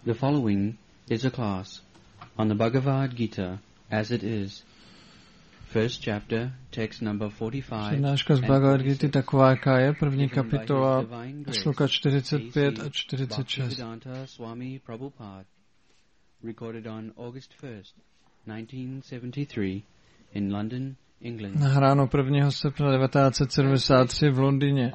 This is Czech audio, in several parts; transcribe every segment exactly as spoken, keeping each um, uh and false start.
The following is a class on the Bhagavad Gita as it is. First chapter, text number forty-five. Přednáška z Bhagavad Gita taková, jaká je, první kapitola, sloka čtyřicet pět a čtyřicet šest. Swami Prabhupada, recorded on August first, nineteen seventy-three, in London, England. Nahráno prvního srpna devatenáct set sedmdesát tři v Londýně.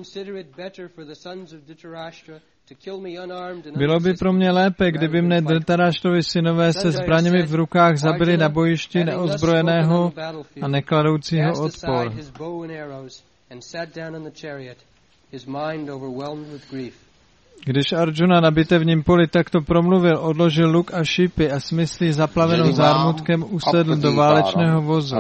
Bylo by pro mě lépe, kdyby mne Dhritarashtrovi synové se zbraněmi v rukách zabili na bojišti neozbrojeného a nekladoucího odpor. Když Arjuna na bitevním poli takto promluvil, odložil luk a šípy a s myslí zaplavenou zármutkem usedl do válečného vozu.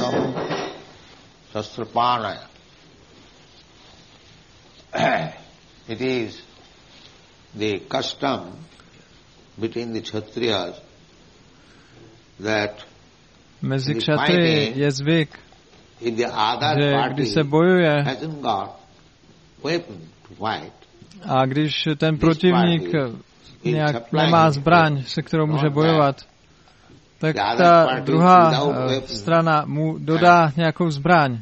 It is the custom between the Kshatriyas that mezi kšatry je zvyk, že když se bojuje a když ten protivník nějak nemá zbraň, se kterou může bojovat, tak ta druhá strana mu dodá nějakou zbraň.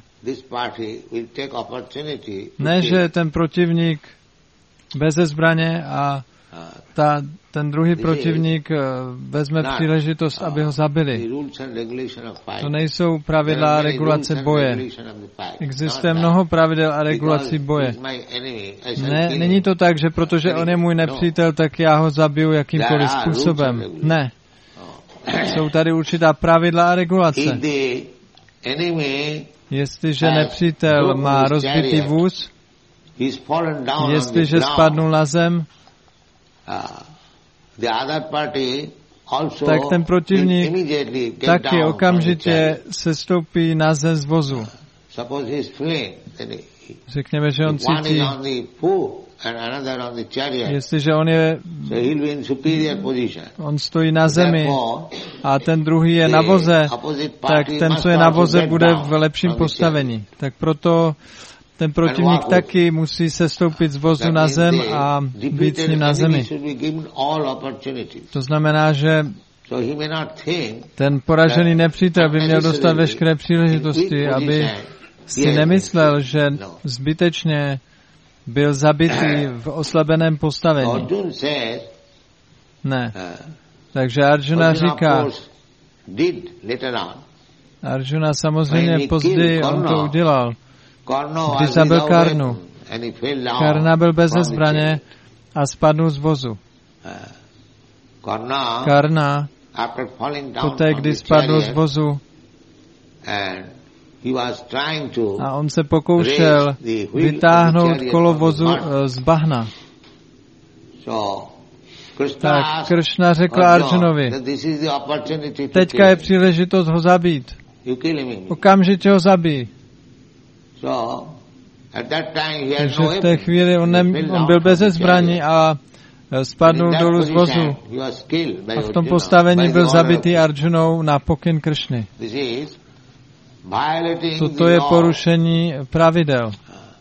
Ne, že ten protivník beze zbraně a ta, ten druhý protivník vezme příležitost, aby ho zabili. To nejsou pravidla a regulace boje. Existuje mnoho pravidel a regulací boje. Ne, není to tak, že protože on je můj nepřítel, tak já ho zabiju jakýmkoliv způsobem. Ne. Jsou tady určitá pravidla a regulace. Jestliže nepřítel má rozbitý vůz, jestliže spadnul na zem, tak ten protivník taky okamžitě sestoupí na zem z vozu. Řekněme, že on cítí, jestliže on je, on stojí na zemi a ten druhý je na voze, tak ten, co je na voze, bude v lepším postavení. Tak proto ten protivník taky musí sestoupit z vozu na zem a být s ním na zemi. To znamená, že ten poražený nepřítel by měl dostat veškeré příležitosti, aby si nemyslel, že zbytečně byl zabitý v oslabeném postavení. Ne. Takže Arjuna říká, Arjuna samozřejmě později on to udělal, když zabil Karnu. Karna byl bez zbraně a spadl z vozu. Karna, poté, když spadl z vozu, a on se pokoušel vytáhnout kolo vozu z bahna. Tak Kršna řekl Arjunovi, teďka je příležitost ho zabít. Okamžitě ho zabij. Takže v té chvíli on, ne, on byl bez zbraní a spadnul dolů z vozu. A v tom postavení byl zabitý Arjunou na pokyn Kršny. Toto je porušení pravidel.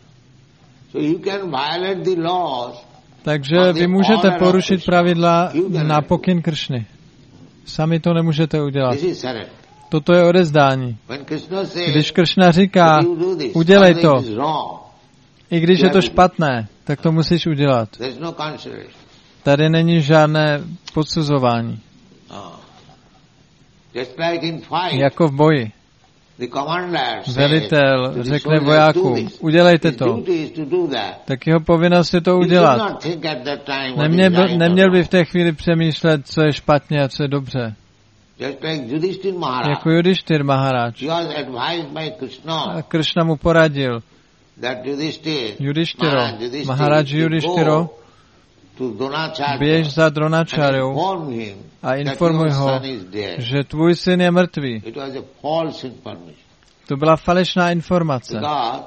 Takže vy můžete porušit pravidla na pokyn Kršny. Sami to nemůžete udělat. Toto je odezdání. Když Kršna říká, udělej to, i když je to špatné, tak to musíš udělat. Tady není žádné podsuzování. Jako v boji. Velitel řekne vojákům, udělejte to. Tak jeho povinnost je to udělat. Neměl, neměl by v té chvíli přemýšlet, co je špatně a co je dobře. Jako Yudhishthir Maharaj. A Kršna mu poradil. Yudhishthiro, Maharaj Yudhishthiro, běž za Dronacharjou a informuj ho, že tvůj syn je mrtvý. To byla falešná informace.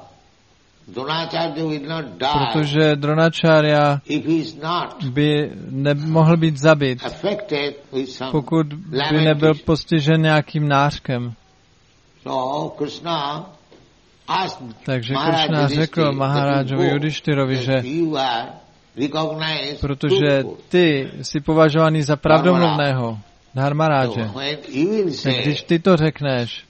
Protože Dronacharya by nemohl být zabit, pokud by nebyl postižen nějakým nářkem. Takže Kršna řekl Maharájovi Yudhishtirovi, že protože ty jsi považovaný za pravdomluvného, dharmaráže. Tak když ty to řekneš,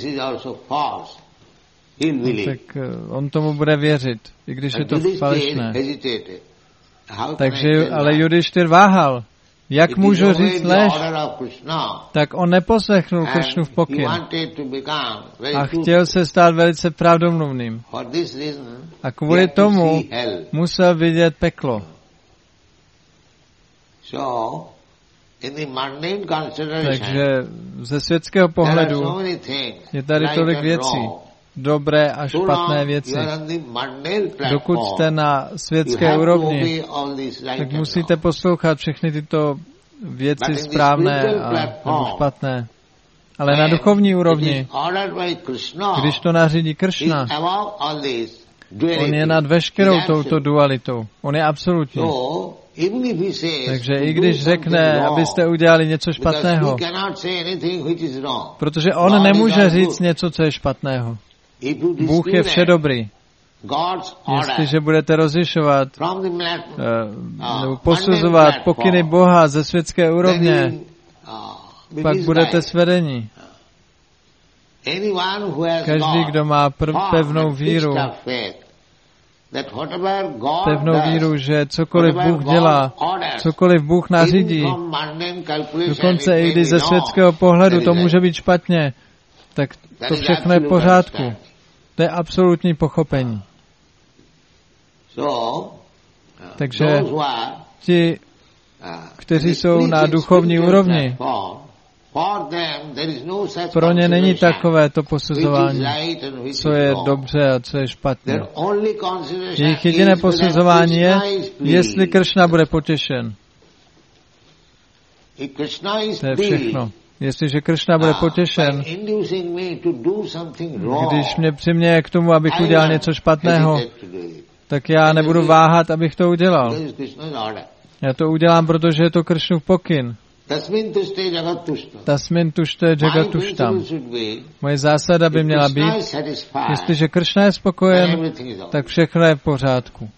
tak on tomu bude věřit, i když je to falešné. Takže, ale Judištyr váhal. Jak můžu říct lež? Tak on neposlechnul Kršnův pokyn a chtěl se stát velice pravdomluvným. A kvůli tomu musel vidět peklo. Takže ze světského pohledu je tady tolik věcí, dobré a špatné věci. Dokud jste na světské úrovni, tak musíte poslouchat všechny tyto věci správné a nebo špatné. Ale na duchovní úrovni, když to nařídí Kršna, on je nad veškerou touto dualitou. On je absolutní. Takže i když řekne, abyste udělali něco špatného, protože on nemůže říct něco, co je špatného. Bůh je vše dobrý. Jestliže budete rozlišovat nebo posuzovat pokyny Boha ze světské úrovně, pak budete svedení. Každý, kdo má prv, pevnou víru, pevnou víru, že cokoliv Bůh dělá, cokoliv Bůh nařídí, dokonce i když ze světského pohledu to může být špatně, tak to všechno je v pořádku. To je absolutní pochopení. Takže ti, kteří jsou na duchovní úrovni, pro ně není takové to posuzování, co je dobře a co je špatně. Jejich jediné posuzování je, jestli Kršna bude potěšen. To je všechno. Jestliže Kršna bude potěšen, když mě přiměje k tomu, abych udělal něco špatného, tak já nebudu váhat, abych to udělal. Já to udělám, protože je to Kršnův pokyn. Tasmin tušte jagatuštam. Moje zásada by měla být, jestliže Kršna je spokojen, tak všechno je v pořádku.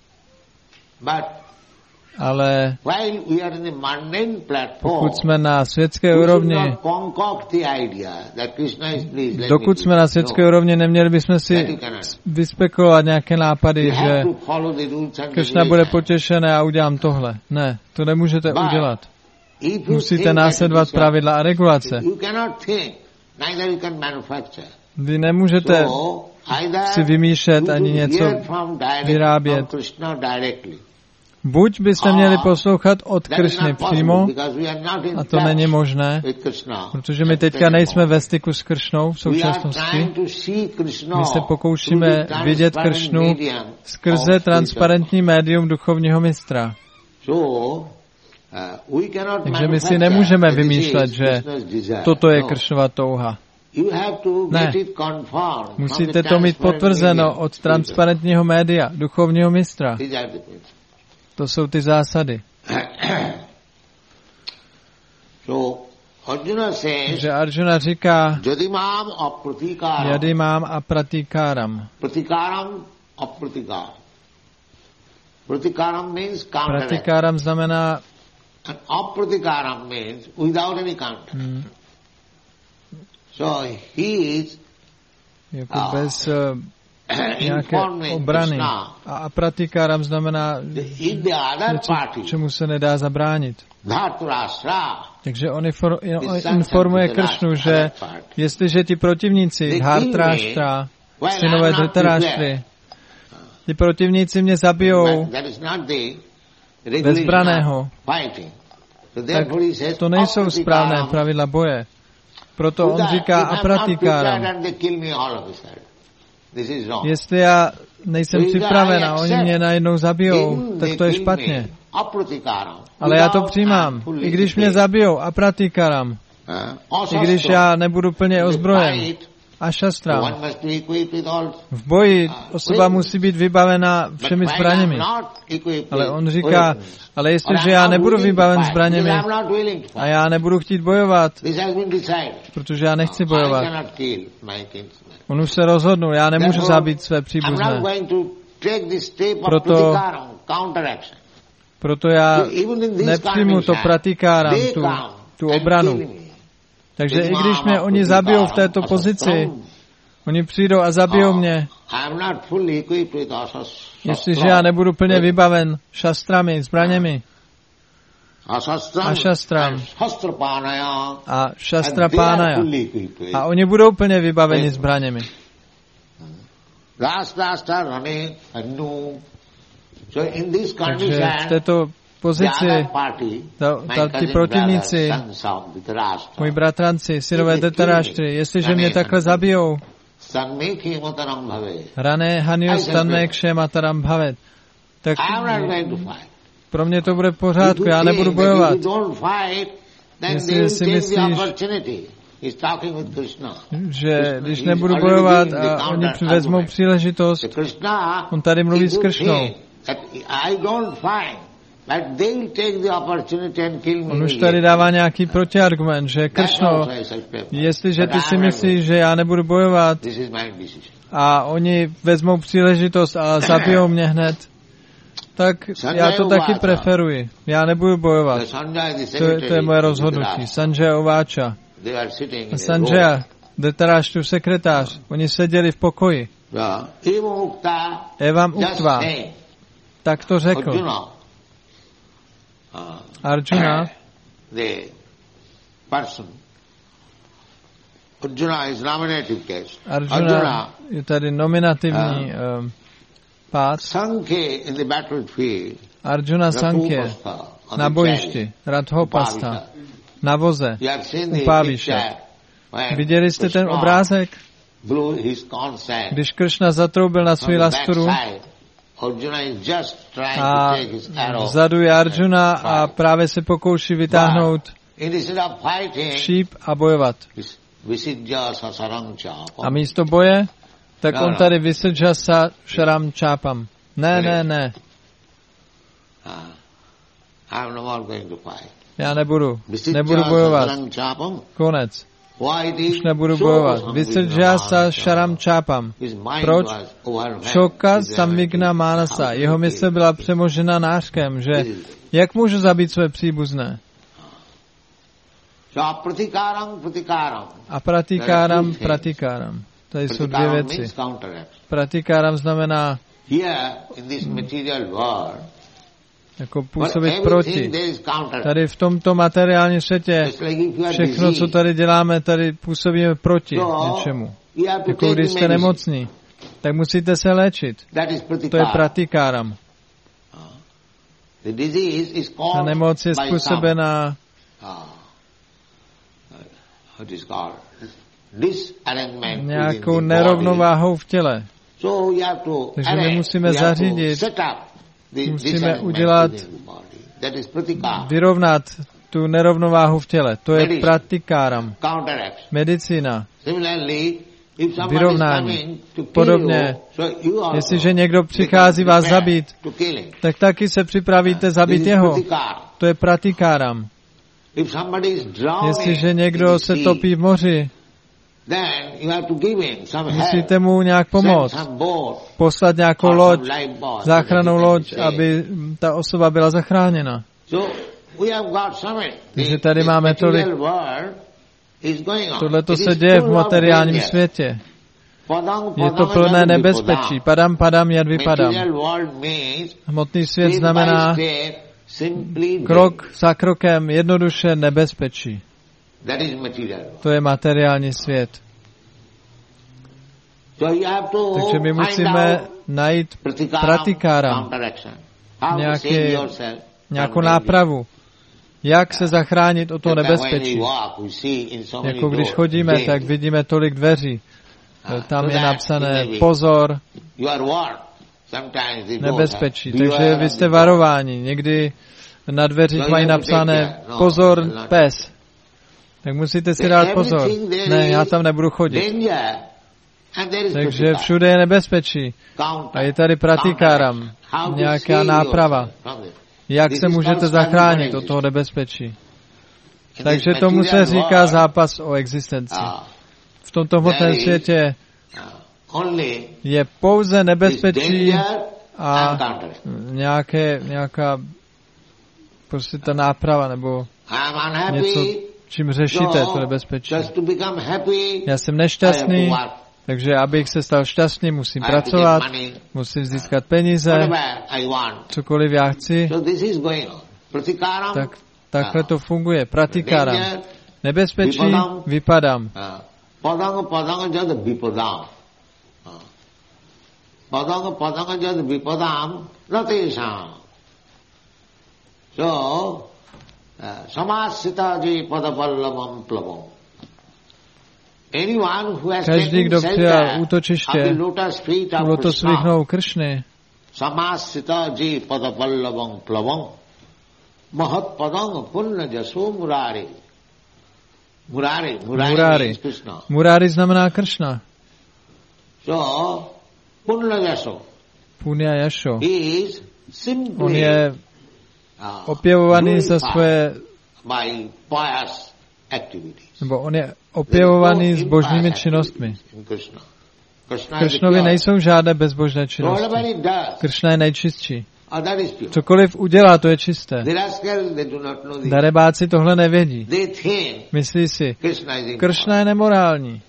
Ale pokud jsme na světské úrovni, dokud jsme na světské úrovni, neměli bychom si vyspekulovat nějaké nápady, že Kršna bude potěšen a já udělám tohle. Ne, to nemůžete udělat. Musíte následovat pravidla a regulace. Vy nemůžete si vymýšlet ani něco vyrábět. Buď byste měli poslouchat od Kršny přímo, a to není možné, protože my teďka nejsme ve styku s Kršnou v současnosti. My se pokoušíme vidět Kršnu skrze transparentní médium duchovního mistra. Takže my si nemůžeme vymýšlet, že toto je Kršnova touha. Ne. Musíte to mít potvrzeno od transparentního média, duchovního mistra. To jsou ty zásady. Takže Arjuna říká, Yadimám a Pratikáram. Pratikáram znamená hmm. jako bez uh, nějaké obrany. A apratikáram znamená něco, čemu se nedá zabránit. Takže on informuje Kršnu, že jestliže ti protivníci, Dhartráštra, synové Dhritaráshtry, ti protivníci mě zabijou bezbraného, tak to nejsou správné pravidla boje. Proto on říká apratikáram. Jestli já nejsem připraven a oni mě najednou zabijou, tak to je špatně. Ale já to přijímám. I když mě zabijou, apratikáram. I když já nebudu plně ozbrojen. A šastra. V boji osoba musí být vybavena všemi zbraněmi. Ale on říká, ale jestliže já nebudu vybaven zbraněmi a já nebudu chtít bojovat, protože já nechci bojovat, on už se rozhodnul, já nemůžu zabít své příbuzné. Proto Proto já nepřijmu to pratikáram, tu, tu obranu. Takže i když mě oni zabijou v této pozici, oni přijdou a zabijou mě, jestliže já nebudu plně vybaven šastrami, zbraněmi, a šastram a šastrapánaya. A oni budou plně vybaveni zbraněmi. Takže v této pozici ta, ta, ty protivníci, moji bratranci, synové Dhritarashtra, jestliže mě takhle zabijou, rané hanyo stanme kshemataram bhavet, tak pro mě to bude v pořádku, já nebudu bojovat. Jestli si myslíš, že když nebudu bojovat a oni vezmou příležitost, on tady mluví s Kršnou. On už tady dává nějaký protiargument, že Kršno, jestliže ty si myslíš, že já nebudu bojovat a oni vezmou příležitost a zabijou mě hned, tak já to taky preferuji. Já nebudu bojovat. To je, to je moje rozhodnutí. Sanjaya Ováča. A Sanjaya, Dhritarashtrův sekretář, oni seděli v pokoji. Evam uktva. Tak to řekl. Arjuna, Arjuna je tady nominativní um, pád. Arjuna Sankhya na bojišti, Radhopastha, na voze, Upávíše. Viděli jste ten obrázek? Když Kršna zatroubil na svůj lasturu a vzadu je Arjuna a právě se pokouší vytáhnout šíp a bojovat. A místo boje, tak on tady vysedža sa šaram čápam. Ne, ne, ne. Já nebudu. Nebudu bojovat. Konec. Už nebudu bojovat. Vysedža sa šaram čápam. Proč? Šoka samvigna manasa. Jeho mysl byla přemožena nářkem, že jak můžu zabít své příbuzné? A pratikáram, pratikáram. Tady jsou dvě věci. Pratikáram znamená jako působit proti. Tady v tomto materiálním světě všechno, co tady děláme, tady působíme proti něčemu. Jako když jste nemocní, tak musíte se léčit. To je pratikáram. Ta nemoc je způsobená nějakou nerovnováhou v těle. Takže my musíme zařídit, musíme udělat, vyrovnat tu nerovnováhu v těle. To je pratikáram. Medicína. Vyrovnání. Podobně, jestliže někdo přichází vás zabít, tak taky se připravíte zabít jeho. To je pratikáram. Jestliže někdo se topí v moři, musíte mu nějak pomoct. Poslat nějakou loď, záchrannou loď, aby ta osoba byla zachráněna. Takže tady máme tolik. Tohle to se děje v materiálním světě. Je to plné nebezpečí. Padam, padam, jad vypadám. Hmotný svět znamená krok za krokem jednoduše nebezpečí. To je materiální svět. Takže my musíme najít pratikáram, nějaké, nějakou nápravu. Jak se zachránit od toho nebezpečí. Jako když chodíme, tak vidíme tolik dveří. Tam je napsané pozor, nebezpečí. Takže vy jste varováni. Někdy na dveřích mají napsané pozor, pes. Tak musíte si dát pozor. Ne, já tam nebudu chodit. Takže všude je nebezpečí. A je tady pratikáram, nějaká náprava. Jak se můžete zachránit od toho nebezpečí? Takže tomu se říká zápas o existenci. V tomto hmotném světě je pouze nebezpečí a nějaké, nějaká prostě ta náprava, nebo něco, čím řešíte to nebezpečí. Já jsem nešťastný, takže abych se stal šťastný, musím pracovat, musím získat peníze, cokoliv já chci. Tak, takhle to funguje. Pratikáram. Nebezpečí, vypadám. Padanga padanga jad vipadam. Padanga padanga jad vipadam natesam. So, samasitaji padapallavam plavam. Každý, kdo přijal útočiště u lotosových nohou Kršny, samasitaji padapallavam plavam. Mahat padanga punna jaso murari. Murari, Murari, Murari. Murari znamená Kršna. So, Punya Yasho. Punya Yasho. On je opěvovaný za své, nebo on je opěvovaný s božními činnostmi. Kršnovi nejsou žádné bezbožné činnosti. Kršna je nejčistší. Cokoliv udělá, to je čisté. Darebáci tohle nevědí. Myslí si, Kršna je nemorální.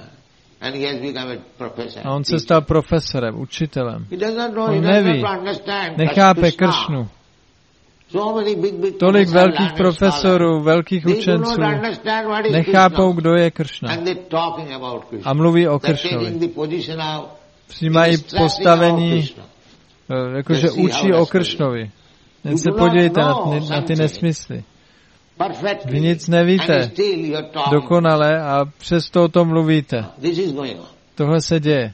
A on se stal profesorem, učitelem. On neví, nechápe Kršnu. Tolik velkých profesorů, velkých učenců nechápou, kdo je Kršna. A mluví o Kršnovi. Přijímají postavení, jakože učí o Kršnovi. Jen se podívejte na, na ty nesmysly. Vy nic nevíte dokonale a přesto o tom mluvíte. Tohle se děje.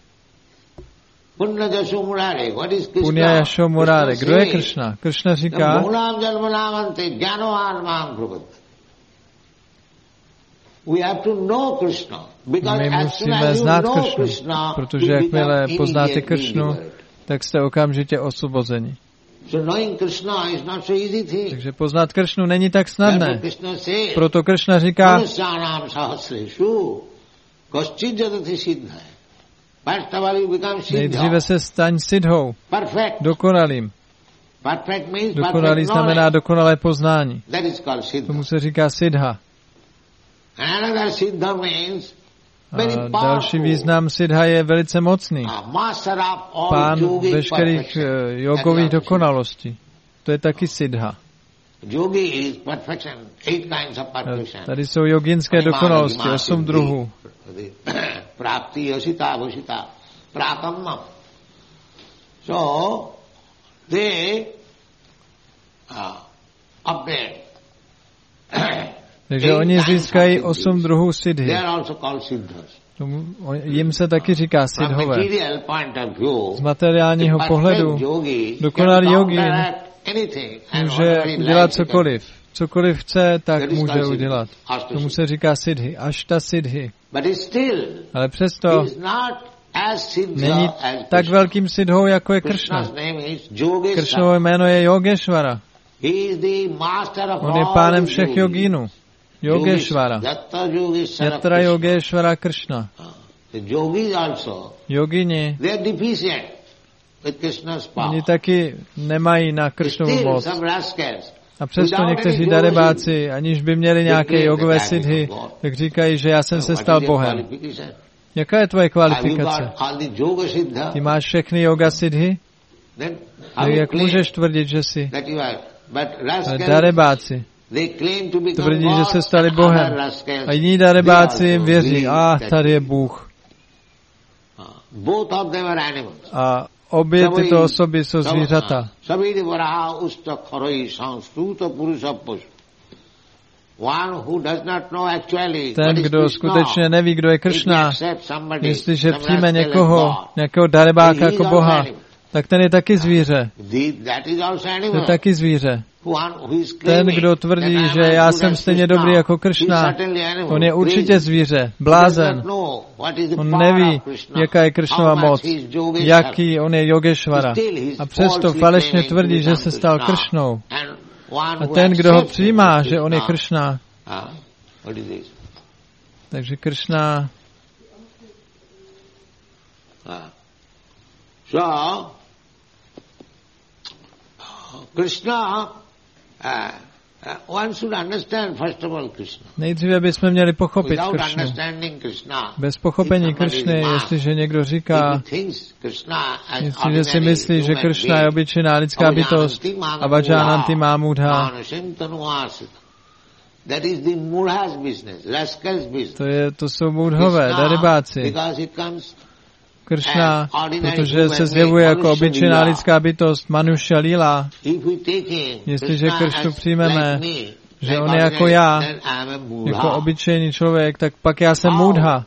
Punya Yasho Murari. Kdo je Kršna? Kršna říká, my musíme znát Kršnu, protože jakmile poznáte Kršnu, tak jste okamžitě osvobozeni. Takže poznat Kršnu není tak snadné. Proto Kršna říká, nejdříve se staň siddhou, dokonalým. Dokonalý znamená dokonalé poznání. Tomu se říká siddha. A další význam siddha je velice mocný. Pán veškerých jogových dokonalostí. To je taky siddha. Tady jsou joginské dokonalosti, osm druhů. So, they upgrade. Takže oni získají osm druhů siddhy. Jim se taky říká siddhové. Z materiálního pohledu dokonalý jogin může udělat cokoliv. Cokoliv chce, tak může udělat. Tomu se říká siddhy. Ashta siddhy. Ale přesto není tak velkým siddhou, jako je Kršna. Kršnovo jméno je Yogeshvara. On je pánem všech jogínů. Yogeshvara. Yatra Yogeshvara Kršna. Jogini, oni taky nemají na Kršnovu moc. A přesto někteří darebáci, aniž by měli nějaké jogové siddhy, tak říkají, že já jsem se stal Bohem. Jaká je tvoje kvalifikace? Ty máš všechny yoga siddhy? Jak můžeš tvrdit, že jsi? Darebáci tvrdí, že se stali Bohem. A jiní darebáci jim věří, a ah, tady je Bůh. A obě tyto osoby jsou zvířata. Ten, kdo skutečně neví, kdo je Kršna, jestliže přijme někoho, nějakého darebáka jako Boha, tak ten je taky zvíře. To je taky zvíře. Ten, kdo tvrdí, že já jsem stejně dobrý jako Kršna, on je určitě zvíře, blázen. On neví, jaká je Kršnova moc, jaký on je Yogeshvara. A přesto falešně tvrdí, že se stal Kršnou. A ten, kdo ho přijímá, že on je Kršna, takže Kršna... So, Krishna Nejdříve bychom měli pochopit Kršnu. Bez pochopení Kršny, jestliže někdo říká, jestliže si myslí, že Kršna je obyčejná lidská bytost, Avajananti Mámudha, to, je, to jsou mudhové, darebáci. Kršna, protože se zjevuje jako obyčejná lidská bytost, Manusha Lila. Jestliže Kršnu přijmeme, že on je jako já, jako obyčejný člověk, tak pak já jsem Mudha.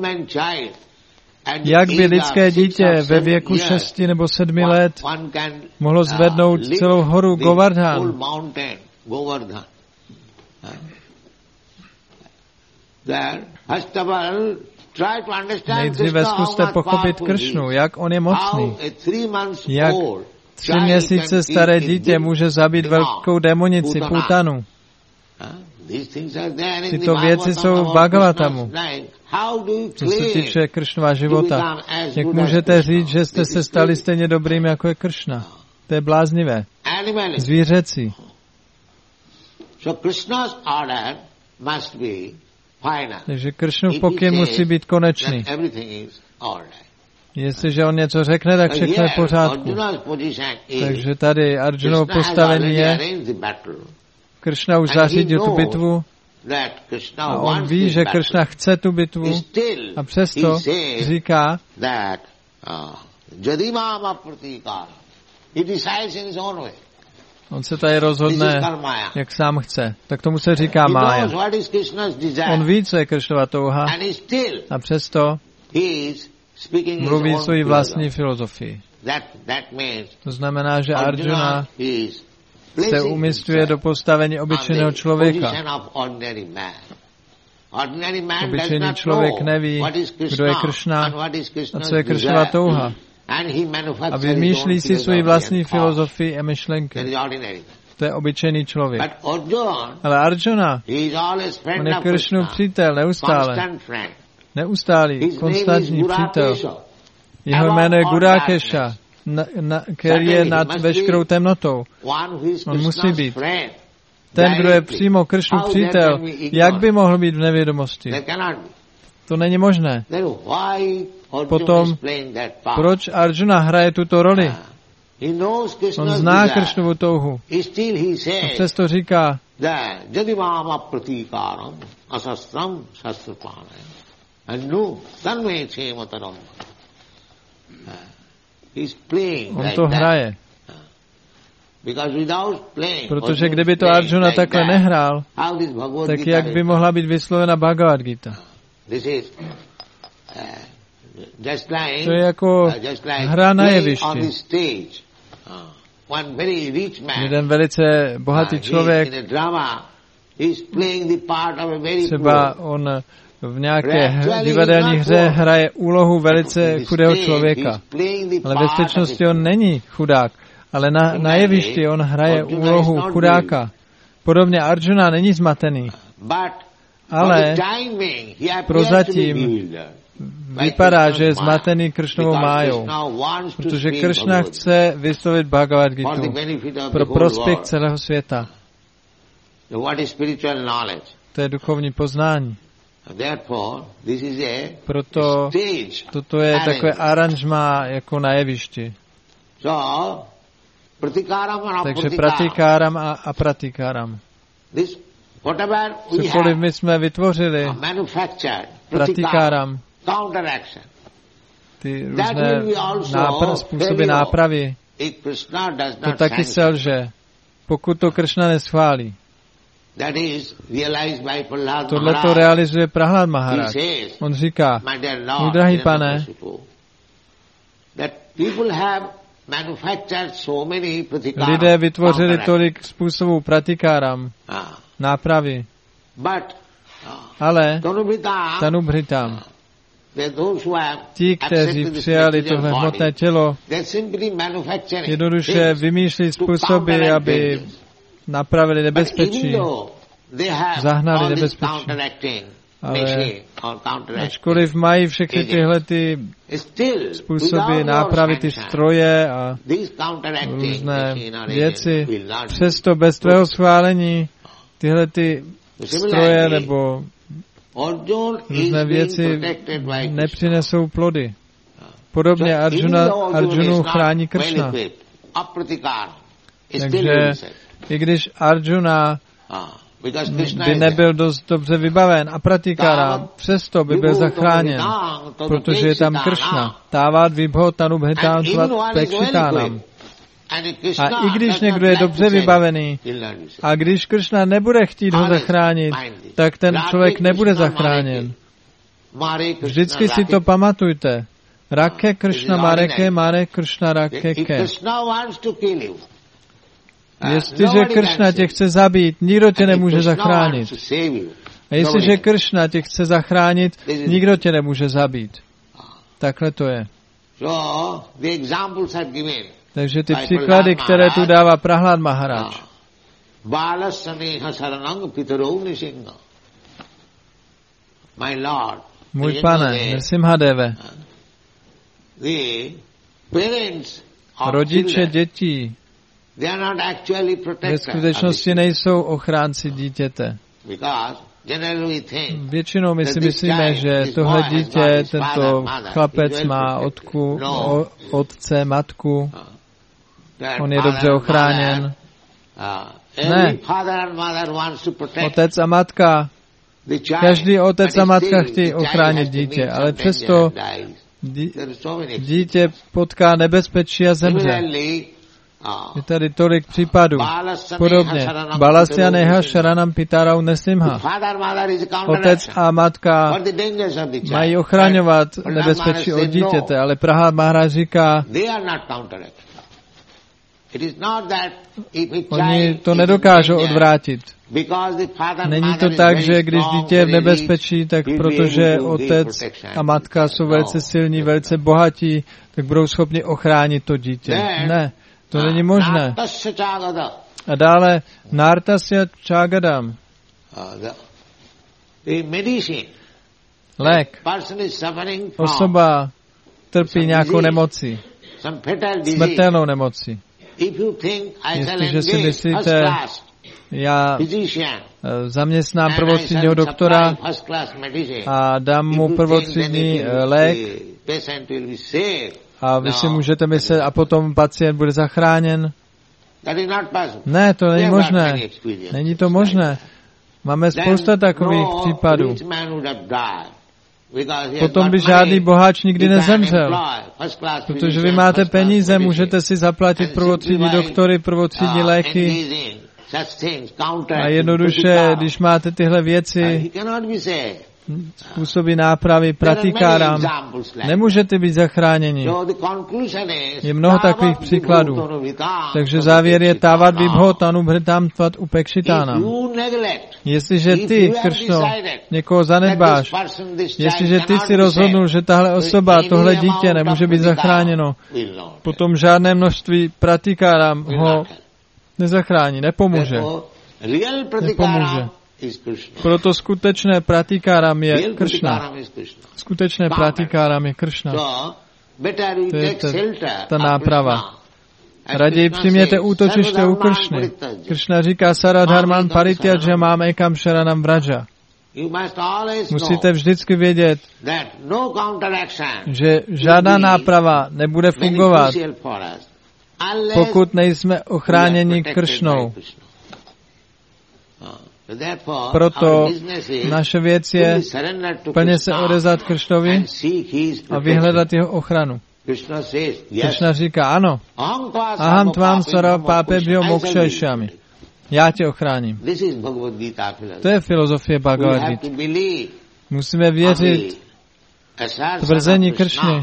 Jak by lidské dítě ve věku šesti nebo sedmi let mohlo zvednout celou horu Govardhan? Nejdříve zkuste pochopit Kršnu, jak on je mocný, jak tři měsíce staré dítě může zabít velkou demonici, Putanu. Tyto věci jsou v Bhagavatamu. Co se týče Kršnova života, jak můžete říct, že jste se stali stejně dobrým, jako je Kršna? To je bláznivé. Zvířecí. Takže Kršnův pokyn musí být konečný. Jestliže on něco řekne, tak všechno je v pořádku. Takže tady Arjunovo postavení je, Kršna už zařídil tu bitvu a on ví, že Kršna chce tu bitvu a přesto říká, on se tady rozhodne, jak sám chce. Tak tomu se říká mája. On ví, co je Kršnova touha a přesto mluví svoji vlastní filozofii. To znamená, že Arjuna se umístuje do postavení obyčejného člověka. Obyčejný člověk neví, kdo je Kršna a co je Kršnova touha. A vymýšlí si svoji vlastní filozofii a myšlenky. To je obyčejný člověk. Ale Arjuna, on je Kršnův přítel, neustále. Neustálý, konstantní přítel. Jeho jméno je Gudakesha, který je nad veškerou temnotou. On musí být. Ten, kdo je přímo Kršnův přítel, jak by mohl být v nevědomosti? To není možné. Potom, proč Arjuna hraje tuto roli? On zná Kršnovu touhu. A přesto říká, on to hraje. Protože kdyby to Arjuna takhle nehrál, tak jak by mohla být vyslovena Bhagavad Gita? To je jako hra na jevišti. Jeden velice bohatý člověk, třeba on v nějaké divadelní hře hraje úlohu velice chudého člověka. Ale ve skutečnosti on není chudák, ale na, na jevišti on hraje úlohu chudáka. Podobně Arjuna není zmatený. Ale prozatím vypadá, že je zmatený Kršnovou májou, protože Kršna chce vyslovit Bhagavad Gitu pro prospěch celého světa. To je duchovní poznání. Proto toto je takové aranžma jako na jevišti. Takže pratikáram a apratikáram. Cokoliv my jsme vytvořili, pratikáram, ty různé nápr- způsoby nápravy, to taky selže, pokud to Kršna neschválí. Tohle to realizuje Prahlad Maharaj. On říká, můj drahý pane, lidé vytvořili tolik způsobů pratikáram, nápravy, ale Tanubhritam, ti, kteří přijali tohle hmotné tělo, jednoduše vymýšlí způsoby, aby napravili nebezpečí, zahnali nebezpečí. Ale ačkoliv mají všechny tyhle ty způsoby nápravy, ty stroje a různé věci, přesto bez tvého schválení tyhle ty stroje nebo různé věci nepřinesou plody. Podobně Arjuna, Arjunu chrání Kršna. Takže i když Arjuna by nebyl dost dobře vybaven a Pratikara, přesto by byl zachráněn, protože je tam Kršna. Távat vibho tanu bhetam tvat pekšitánam. A i když někdo je dobře vybavený a když Kršna nebude chtít ho zachránit, tak ten člověk nebude zachráněn. Vždycky si to pamatujte. Rake Kršna Mareke, Mare Kršna Rakeke. Jestliže Kršna tě chce zabít, nikdo tě nemůže zachránit. A jestliže Kršna tě chce zachránit, nikdo tě nemůže zabít. Takhle to je. Takže ty příklady, které tu dává Prahlad Maharaj. Můj pane, Nrsimhadeve, rodiče dětí ve skutečnosti nejsou ochránci dítěte. Většinou my si myslíme, že tohle dítě, tento chlapec má otku, o, otce, matku, on je dobře ochráněn. Ne. Otec a matka, každý otec a matka chtějí ochránit dítě, ale přesto dítě potká nebezpečí a zemře. Je tady tolik případů. Podobně. Balasya neha sharanam pitarau nrsimha. Otec a matka mají ochraňovat nebezpečí od dítěte, ale Prahlad Maharaj říká, oni to nedokážou odvrátit. Není to tak, že když dítě je v nebezpečí, tak protože otec a matka jsou velice silní, velice bohatí, tak budou schopni ochránit to dítě. Ne. To není možné. A dále Nartasya Chagadam. Lék. Osoba trpí nějakou nemocí. Smrtelnou nemocí. Jestliže si myslíte, já zaměstnám prvotřídního doktora a dám mu prvotřídní lék, a vy si můžete myslet, a potom pacient bude zachráněn. Ne, to není možné. Není to možné. Máme spousta takových případů. Potom by žádný boháč nikdy nezemřel. Protože vy máte peníze, můžete si zaplatit prvotřídní doktory, prvotřídní léky. A jednoduše, když máte tyhle věci, způsoby nápravy, pratikáram, nemůžete být zachráněni. Je mnoho takových příkladů. Takže závěr je távat vibho tanu bhritam tvat upekšitánam. Jestliže ty, Kršno, někoho zanedbáš, jestliže ty si rozhodnul, že tahle osoba, tohle dítě nemůže být zachráněno, potom žádné množství pratikáram ho nezachrání, nepomůže. Nepomůže. Proto skutečné pratikáram je Kršna. Skutečné pratikáram je Kršna. To je ta, ta náprava. Raději přiměte útočiště u Kršny. Kršna říká Saradharman parityaja mám ekam sharanam vraja. Musíte vždycky vědět, že žádná náprava nebude fungovat, pokud nejsme ochráněni Kršnou. Proto naše věc je plně se odezat Kršnovi a vyhledat jeho ochranu. Kršna říká, ano, aham tvam sara pápebhyo mokshayashyami. Já tě ochráním. To je filozofie Bhagavad Gita. Musíme věřit tvrzení Kršny.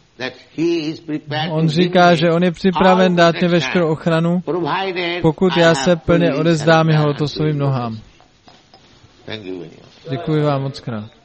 On říká, že on je připraven dát mě veškerou ochranu, pokud já se plně odezdám jeho lotosovým nohám. Děkuji vám moc krát.